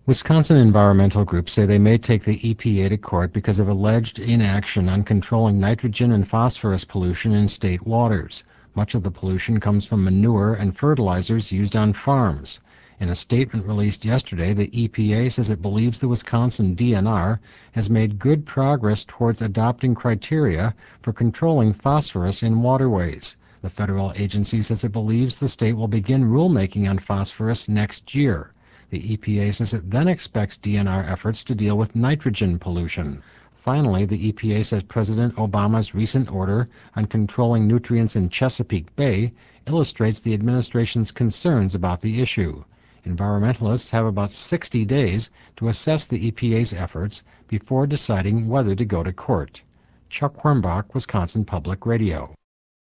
Wisconsin environmental groups say they may take the EPA to court because of alleged inaction on controlling nitrogen and phosphorus pollution in state waters. Much of the pollution comes from manure and fertilizers used on farms. In a statement released yesterday, the EPA says it believes the Wisconsin DNR has made good progress towards adopting criteria for controlling phosphorus in waterways. The federal agency says it believes the state will begin rulemaking on phosphorus next year. The EPA says it then expects DNR efforts to deal with nitrogen pollution. Finally, the EPA says President Obama's recent order on controlling nutrients in Chesapeake Bay illustrates the administration's concerns about the issue. Environmentalists have about 60 days to assess the EPA's efforts before deciding whether to go to court. Chuck Hornbach, Wisconsin Public Radio.